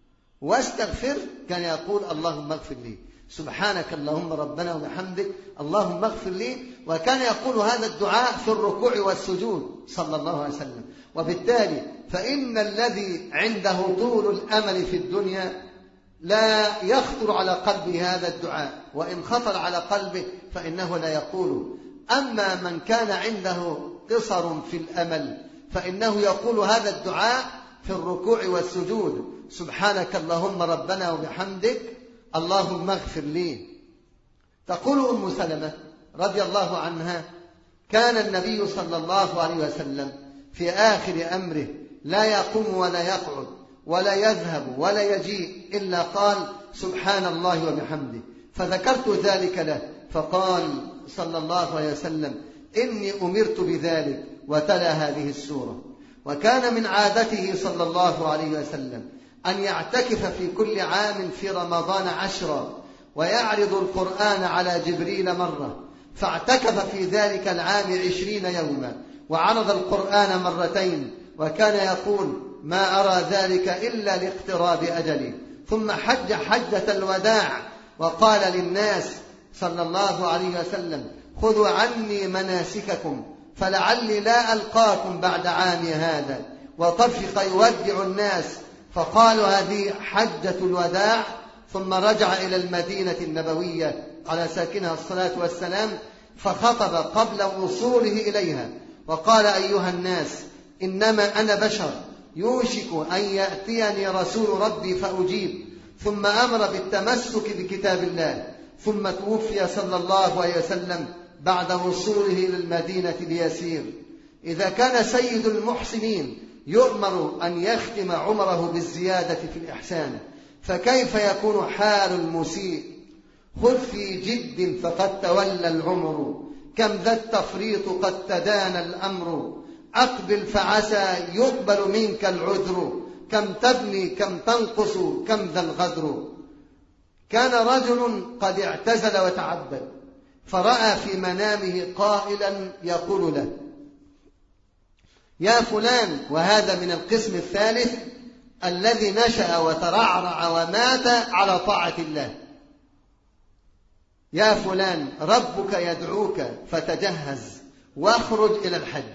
واستغفر كان يقول اللهم اغفر لي. سبحانك اللهم ربنا وبحمدك اللهم اغفر لي، وكان يقول هذا الدعاء في الركوع والسجود صلى الله عليه وسلم. وبالتالي فإن الذي عنده طول الأمل في الدنيا لا يخطر على قلبه هذا الدعاء، وإن خطر على قلبه فإنه لا يقوله. أما من كان عنده قصر في الأمل فإنه يقول هذا الدعاء في الركوع والسجود سبحانك اللهم ربنا وبحمدك اللهم اغفر لي. تقول أم سلمة رضي الله عنها كان النبي صلى الله عليه وسلم في آخر أمره لا يقوم ولا يقعد ولا يذهب ولا يجيء إلا قال سبحان الله وبحمده. فذكرت ذلك له فقال صلى الله عليه وسلم إني أمرت بذلك، وتلا هذه السورة. وكان من عادته صلى الله عليه وسلم أن يعتكف في كل عام في رمضان 10 ويعرض القرآن على جبريل مرة، فاعتكف في ذلك العام 20 يوما وعرض القرآن مرتين، وكان يقول ما أرى ذلك إلا لاقتراب أجلي. ثم حج حجة الوداع وقال للناس صلى الله عليه وسلم خذوا عني مناسككم فلعلي لا ألقاكم بعد عامي هذا. وطفق يودع الناس، فقالوا هذه حجة الوداع. ثم رجع إلى المدينة النبوية على ساكنها الصلاة والسلام فخطب قبل وصوله إليها وقال أيها الناس إنما أنا بشر يوشك أن يأتيني رسول ربي فأجيب. ثم أمر بالتمسك بكتاب الله، ثم توفي صلى الله عليه وسلم بعد وصوله إلى المدينة ليسير. إذا كان سيد المحسنين يؤمر أن يختم عمره بالزيادة في الإحسان، فكيف يكون حال المسيء؟ خذ في جد فقد تولى العمر، كم ذا التفريط قد تدان الأمر، أقبل فعسى يقبل منك العذر، كم تبني كم تنقص كم ذا الغدر. كان رجل قد اعتزل وتعبد، فرأى في منامه قائلا يقول له: يا فلان، وهذا من القسم الثالث الذي نشأ وترعرع ومات على طاعة الله: يا فلان، ربك يدعوك فتجهز واخرج إلى الحج.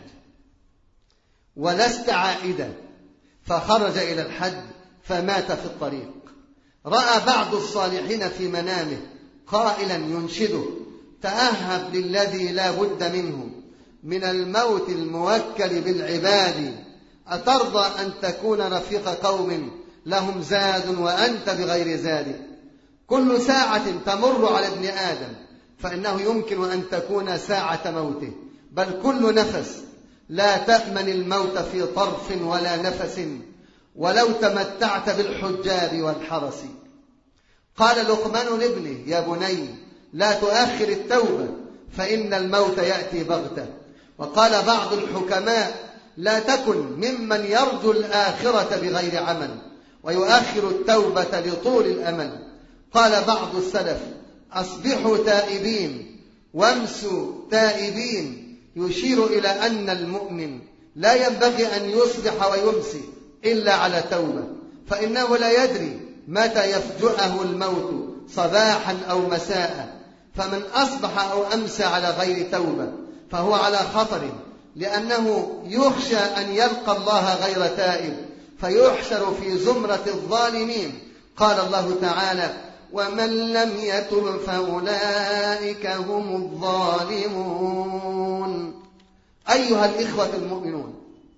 ولست عائدا، فخرج إلى الحج فمات في الطريق. رأى بعض الصالحين في منامه قائلا ينشده: تأهب للذي لا بد منه من الموت الموكل بالعباد، أترضى أن تكون رفيق قوم لهم زاد وأنت بغير زاد؟ كل ساعة تمر على ابن آدم فإنه يمكن أن تكون ساعة موته، بل كل نفس لا تأمن الموت في طرف ولا نفس، ولو تمتعت بالحجاب والحرس. قال لقمان لابنه: يا بني، لا تؤخر التوبة فإن الموت يأتي بغتة. وقال بعض الحكماء: لا تكن ممن يرجو الآخرة بغير عمل ويؤخر التوبة لطول الأمل. قال بعض السلف: أصبحوا تائبين وامسوا تائبين، يشير إلى أن المؤمن لا ينبغي أن يصبح ويمسي إلا على توبة، فإنه لا يدري متى يفجأه الموت صباحا أو مساء، فمن أصبح أو أمسى على غير توبة فهو على خطر، لأنه يخشى أن يلقى الله غير تائب فيحشر في زمرة الظالمين. قال الله تعالى: ومن لم يتب فأولئك هم الظالمون. أيها الإخوة المؤمنون،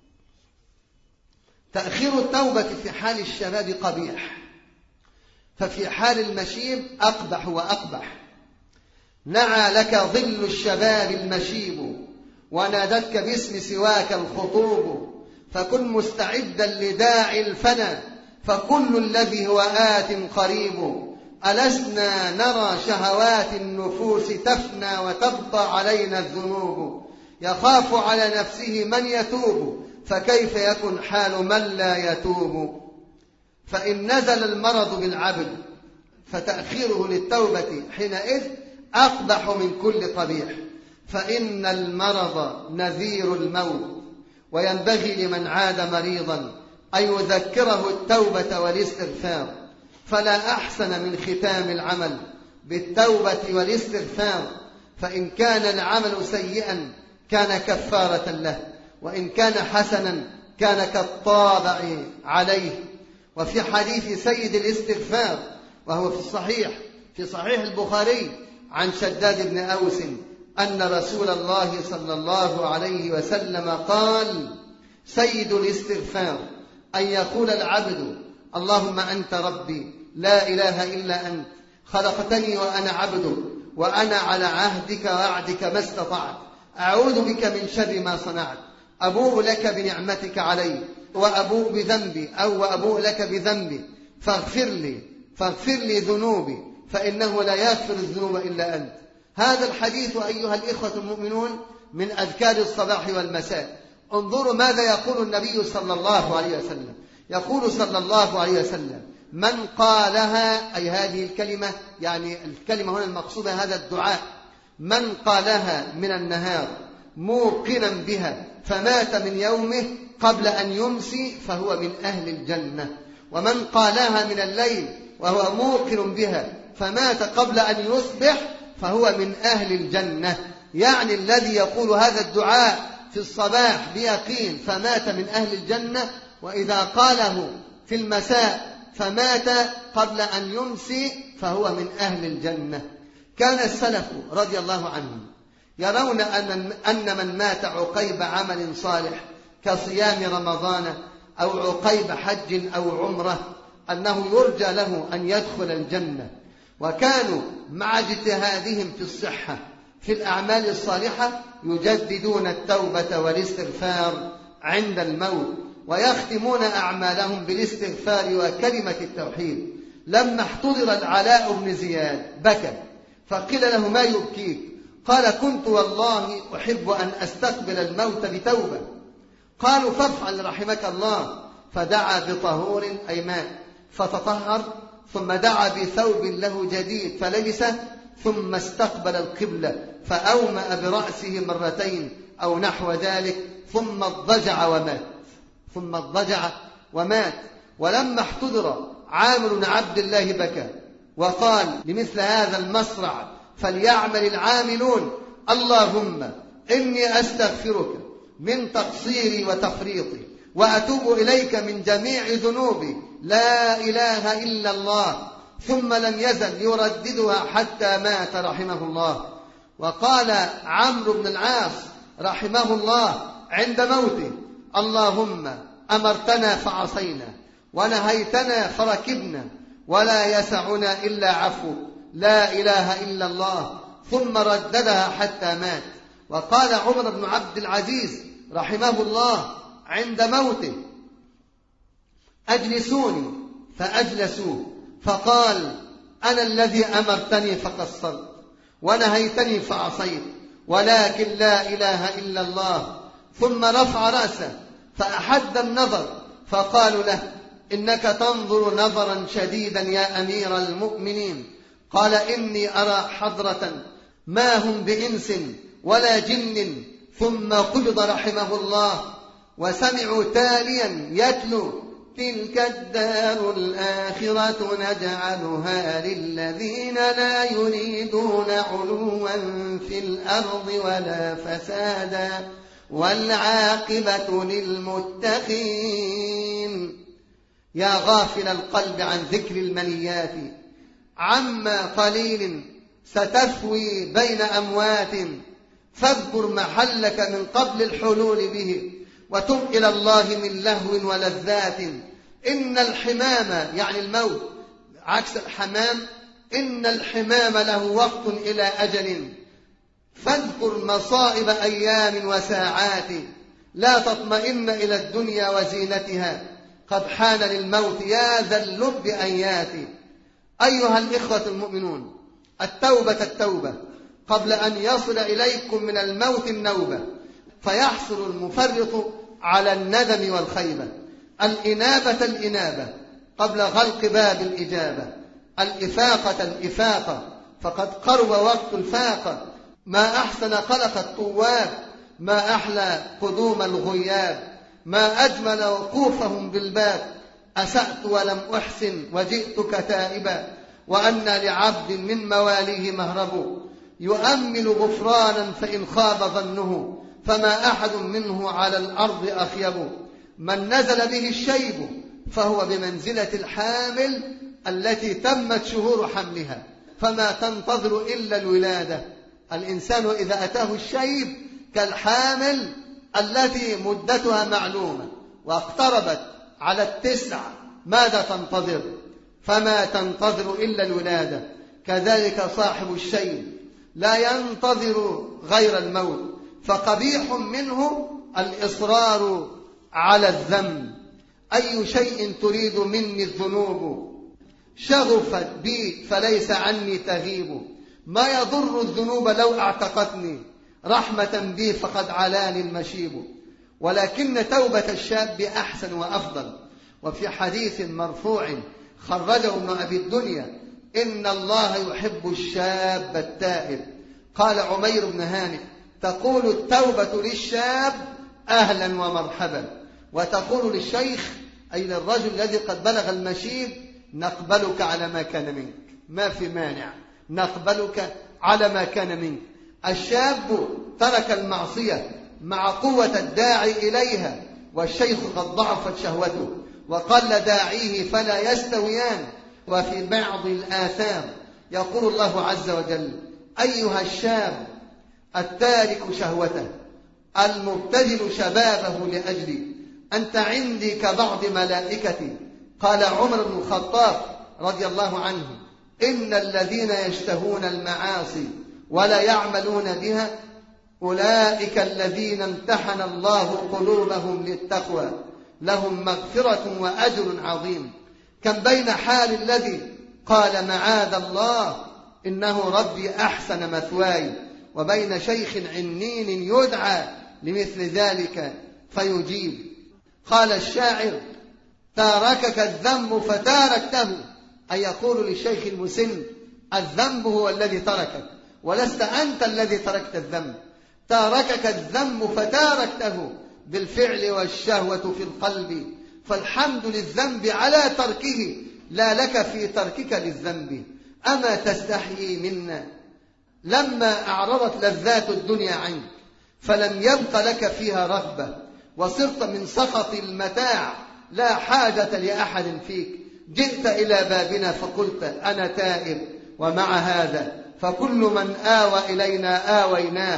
تأخير التوبة في حال الشباب قبيح، ففي حال المشيب أقبح وأقبح. نعى لك ظل الشباب المشيب، ونادتك باسم سواك الخطوب، فكن مستعدا لداعي الفنا، فكل الذي هو آت قريب. ألسنا نرى شهوات النفوس تفنى وتبقى علينا الذنوب، يخاف على نفسه من يتوب، فكيف يكن حال من لا يتوب؟ فإن نزل المرض بالعبد فتأخيره للتوبة حينئذ أقبح من كل قبيح، فإن المرض نذير الموت، وينبغي لمن عاد مريضا أن يذكره التوبة والاستغفار، فلا أحسن من ختام العمل بالتوبة والاستغفار، فإن كان العمل سيئا كان كفارة له، وإن كان حسنا كان كالطابع عليه. وفي حديث سيد الاستغفار وهو في صحيح البخاري عن شداد بن أوس أن رسول الله صلى الله عليه وسلم قال: سيد الاستغفار أن يقول العبد: اللهم أنت ربي لا إله إلا أنت، خلقتني وأنا عبدك، وأنا على عهدك ووعدك ما استطعت، أعوذ بك من شر ما صنعت، أبوء لك بنعمتك علي وأبوء بذنبي وأبوء لك بذنبي، فاغفر لي ذنوبي فإنه لا يغفر الذنوب إلا أنت. هذا الحديث أيها الإخوة المؤمنون من أذكار الصباح والمساء. انظروا ماذا يقول النبي صلى الله عليه وسلم. يقول صلى الله عليه وسلم: من قالها، أي هذه الكلمة، يعني الكلمة هنا المقصودة هذا الدعاء، من قالها من النهار موقنا بها فمات من يومه قبل أن يمسي فهو من أهل الجنة، ومن قالها من الليل وهو موقن بها فمات قبل أن يصبح فهو من أهل الجنة. يعني الذي يقول هذا الدعاء في الصباح بيقين فمات من أهل الجنة، وإذا قاله في المساء فمات قبل أن يمسي فهو من أهل الجنة. كان السلف رضي الله عنهم يرون أن من مات عقيب عمل صالح كصيام رمضان أو عقيب حج أو عمرة أنه يرجى له أن يدخل الجنة، وكانوا مع اجتهادهم في الصحة في الأعمال الصالحة يجددون التوبة والاستغفار عند الموت، ويختمون أعمالهم بالاستغفار وكلمة التوحيد. لما احتضر العلاء بن زياد بكى، فقيل له: ما يبكيك؟ قال: كنت والله أحب أن أستقبل الموت بتوبة. قالوا: فافعل رحمك الله. فدعا بطهور أي ماء فتطهر، ثم دعا بثوب له جديد فلبسه، ثم استقبل القبلة فأومأ برأسه مرتين أو نحو ذلك، ثم اضطجع ومات. ولما احتضر عامر بن عبد الله بكى وقال: لمثل هذا المصرع فليعمل العاملون. اللهم إني أستغفرك من تقصيري وتفريطي، وأتوب إليك من جميع ذنوبي، لا إله إلا الله. ثم لم يزل يرددها حتى مات رحمه الله. وقال عمرو بن العاص رحمه الله عند موته: اللهم أمرتنا فعصينا، ونهيتنا فركبنا، ولا يسعنا إلا عفوك، لا إله إلا الله. ثم رددها حتى مات. وقال عمر بن عبد العزيز رحمه الله عند موته: أجلسوني، فأجلسوه، فقال: أنا الذي أمرتني فقصرت، ونهيتني فعصيت، ولكن لا إله إلا الله. ثم رفع رأسه فأحد النظر، فقالوا له: إنك تنظر نظرا شديدا يا أمير المؤمنين. قال: إني أرى حضرة ما هم بإنس ولا جن. ثم قبض رحمه الله، وسمعوا تاليا يتلو: تلك الدار الآخرة نجعلها للذين لا يريدون علوا في الأرض ولا فسادا والعاقبة للمتقين. يا غافل القلب عن ذكر المنيات، عما قليل ستفوي بين أموات، فاذكر محلك من قبل الحلول به، وتب إلى الله من لهو ولذات. إن الحمام يعني الموت عكس الحمام، إن الحمام له وقت إلى أجل، فاذكر مصائب أيام وساعات، لا تطمئن إلى الدنيا وزينتها، قد حان للموت يا ذا اللب أيات. أيها الإخوة المؤمنون، التوبة قبل أن يصل إليكم من الموت النوبة، فيحصل المفرط على الندم والخيبة. الإنابة قبل غلق باب الإجابة، الإفاقة فقد قرب وقت الفاقة. ما أحسن خلق الطواب، ما أحلى قدوم الغياب، ما أجمل وقوفهم بالباب. أسأت ولم أحسن وجئتك تائبا، وأن لعبد من مواليه مهرب، يؤمل غفرانا فإن خاب ظنه، فما أحد منه على الأرض أخيب. من نزل به الشيب فهو بمنزلة الحامل التي تمت شهور حملها، فما تنتظر إلا الولادة. الإنسان إذا أتاه الشيب كالحامل التي مدتها معلومة واقتربت على 9، ماذا تنتظر؟ فما تنتظر إلا الولادة. كذلك صاحب الشيب لا ينتظر غير الموت، فقبيح منه الإصرار على الذنب. أي شيء تريد مني الذنوب، شغفت بي فليس عني تغيب. ما يضر الذنوب لو اعتقتني، رحمة بي فقد علاني المشيب. ولكن توبة الشاب أحسن وأفضل. وفي حديث مرفوع خرجه ابن أبي الدنيا: إن الله يحب الشاب التائب. قال عمير بن هانئ: تقول التوبة للشاب أهلا ومرحبا، وتقول للشيخ أي للرجل الذي قد بلغ المشيب: نقبلك على ما كان منك، ما في مانع، نقبلك على ما كان منك. الشاب ترك المعصية مع قوة الداعي إليها، والشيخ قد ضعفت شهوته وقل داعيه فلا يستويان. وفي بعض الآثار يقول الله عز وجل: أيها الشاب التارك شهوته المبتذل شبابه لأجلي، أنت عندي كبعض ملائكتي. قال عمر بن الخطاب رضي الله عنه: إن الذين يشتهون المعاصي ولا يعملون بها أولئك الذين امتحن الله قلوبهم للتقوى لهم مغفرة وأجر عظيم. كم بين حال الذي قال معاذ الله إنه ربي أحسن مثواي وبين شيخ عنين يدعى لمثل ذلك فيجيب. قال الشاعر تاركك الذنب فتاركته، أي يقول للشيخ المسن الذنب هو الذي تركك ولست أنت الذي تركت الذنب. تاركك الذنب فتاركته بالفعل والشهوة في القلب، فالحمد للذنب على تركه لا لك في تركك للذنب. أما تستحيي منا لما أعرضت لذات الدنيا عنك فلم يبق لك فيها رغبة، وصرت من سخط المتاع لا حاجة لأحد فيك. جئت إلى بابنا فقلت أنا تائب، ومع هذا فكل من آوى إلينا آويناه،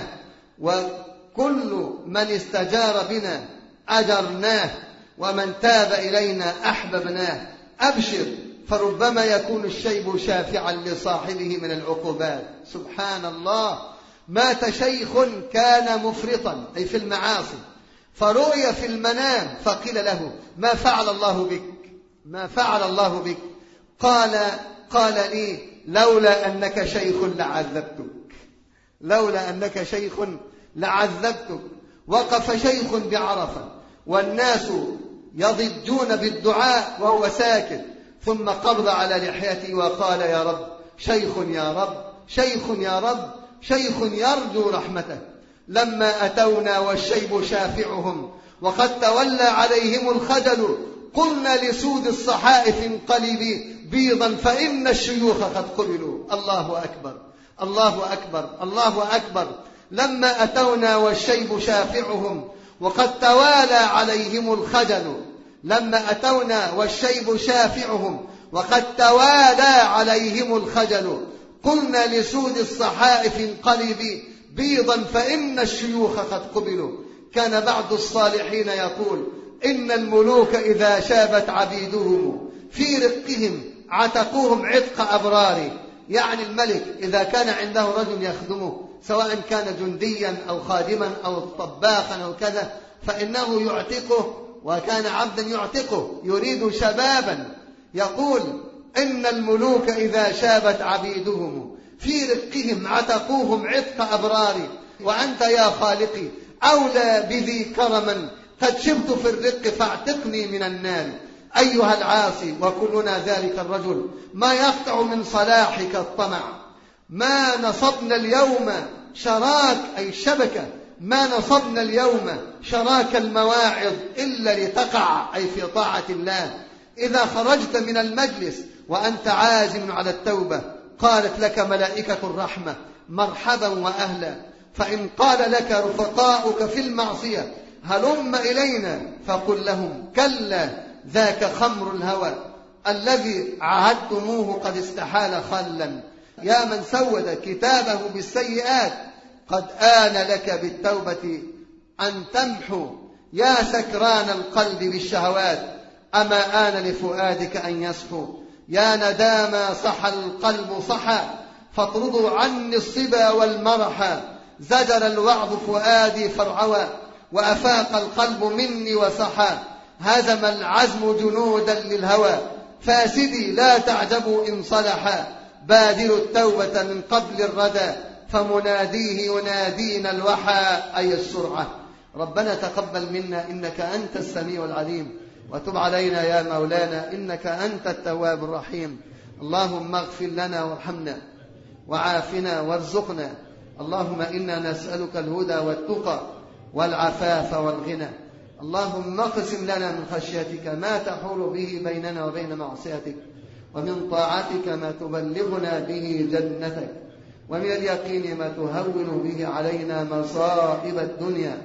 وكل من استجار بنا أجرناه، ومن تاب إلينا أحببناه. أبشر، فربما يكون الشيب شافعا لصاحبه من العقوبات. سبحان الله. مات شيخ كان مفرطا أي في المعاصي، فرؤي في المنام فقيل له ما فعل الله بك؟ ما فعل الله بك؟ قال لي لولا أنك شيخ لعذبتك، لولا أنك شيخ لعذبتك. وقف شيخ بعرفة والناس يضجون بالدعاء وهو ساكت، ثم قبض على لحيته وقال يا رب شيخ يا رب شيخ يا رب شيخ يرجو رحمته. لما أتونا والشيب شافعهم وقد تولى عليهم الخجل قلنا لسود الصحائف انقلبي بيضا فإن الشيوخ قد قبلوا. الله أكبر الله أكبر الله أكبر. لما أتونا والشيب شافعهم وقد توالى عليهم الخجل، لما أتونا والشيب شافعهم وقد توالى عليهم الخجل قلنا لسود الصحائف انقلبي بيضا فإن الشيوخ قد قبلوا. كان بعض الصالحين يقول إن الملوك إذا شابت عبيدهم في رقهم عتقوهم عتق أبرار. يعني الملك إذا كان عنده رجل يخدمه سواء كان جنديا أو خادما أو طباخا أو كذا فإنه يعتقه، وكان عبدا يعتقه يريد شبابا. يقول إن الملوك إذا شابت عبيدهم في رقهم عتقوهم عتق أبرار، وأنت يا خالقي أولى بذي كرما قد شبت في الرق فاعتقني من النار. أيها العاصي وكلنا ذلك الرجل ما يقطع من صلاحك الطمع. ما نصبنا اليوم شراك أي شبكة، ما نصبنا اليوم شراك المواعظ إلا لتقع أي في طاعة الله. إذا خرجت من المجلس وأنت عازم على التوبة قالت لك ملائكة الرحمة مرحبا وأهلا. فإن قال لك رفقاؤك في المعصية هلم إلينا فقل لهم كلا ذاك خمر الهوى الذي عهدتموه قد استحال خلا. يا من سود كتابه بالسيئات قد آن لك بالتوبة أن تمحو. يا سكران القلب بالشهوات أما آن لفؤادك أن يصحو. يا نداما صحى القلب صحى فاطردوا عني الصبا والمرحى. زجر الوعظ فؤادي فارعوى وأفاق القلب مني وصحى. هزم العزم جنودا للهوى فاسدي لا تعجبوا إن صلحا. بادروا التوبة من قبل الردى فمناديه ينادينا الوحى أي السرعة. ربنا تقبل منا إنك أنت السميع العليم، وتب علينا يا مولانا إنك أنت التواب الرحيم. اللهم اغفر لنا وارحمنا وعافنا وارزقنا. اللهم إنا نسألك الهدى والتقى والعفاف والغنى. اللهم اقسم لنا من خشيتك ما تحول به بيننا وبين معصيتك، ومن طاعتك ما تبلغنا به جنتك، ومن اليقين ما تهون به علينا مصائب الدنيا.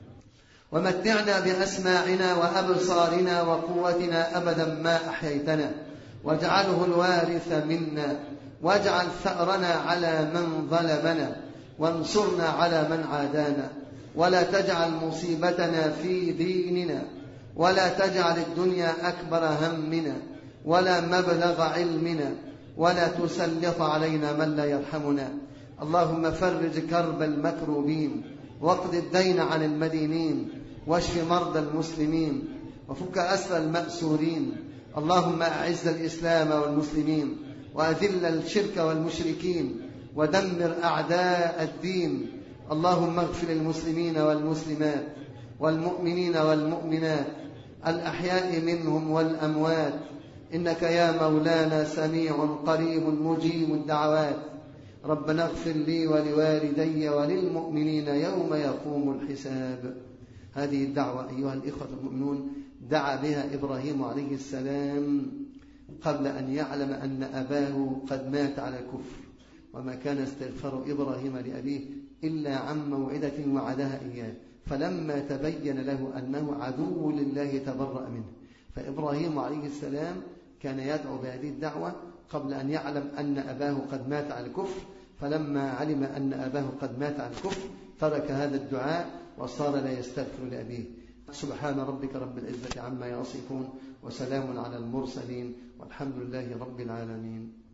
ومتعنا بأسماعنا وأبصارنا وقوتنا أبدا ما أحييتنا، واجعله الوارث منا، واجعل ثأرنا على من ظلمنا، وانصرنا على من عادانا، ولا تجعل مصيبتنا في ديننا، ولا تجعل الدنيا أكبر همنا ولا مبلغ علمنا، ولا تسلط علينا من لا يرحمنا، اللهم فرج كرب المكروبين، واقض الدين عن المدينين، واشف مرضى المسلمين، وفك أسر المأسورين. اللهم أعز الإسلام والمسلمين، وأذل الشرك والمشركين، ودمر أعداء الدين. اللهم اغفر للمسلمين والمسلمات والمؤمنين والمؤمنات الأحياء منهم والأموات، إنك يا مولانا سميع قريب مجيب الدعوات. ربنا اغفر لي ولوالدي وللمؤمنين يوم يقوم الحساب. هذه الدعوة أيها الإخوة المؤمنون دعا بها إبراهيم عليه السلام قبل أن يعلم أن أباه قد مات على الكفر، وما كان استغفار إبراهيم لأبيه إلا عن موعدة وعدها إياه، فلما تبين له أنه عدو لله تبرأ منه. فإبراهيم عليه السلام كان يدعو بهذه الدعوة قبل أن يعلم أن أباه قد مات على الكفر، فلما علم أن أباه قد مات على الكفر ترك هذا الدعاء وصار لا يستغفر لأبيه. سبحان ربك رب العزة عما يصفون، وسلام على المرسلين، والحمد لله رب العالمين.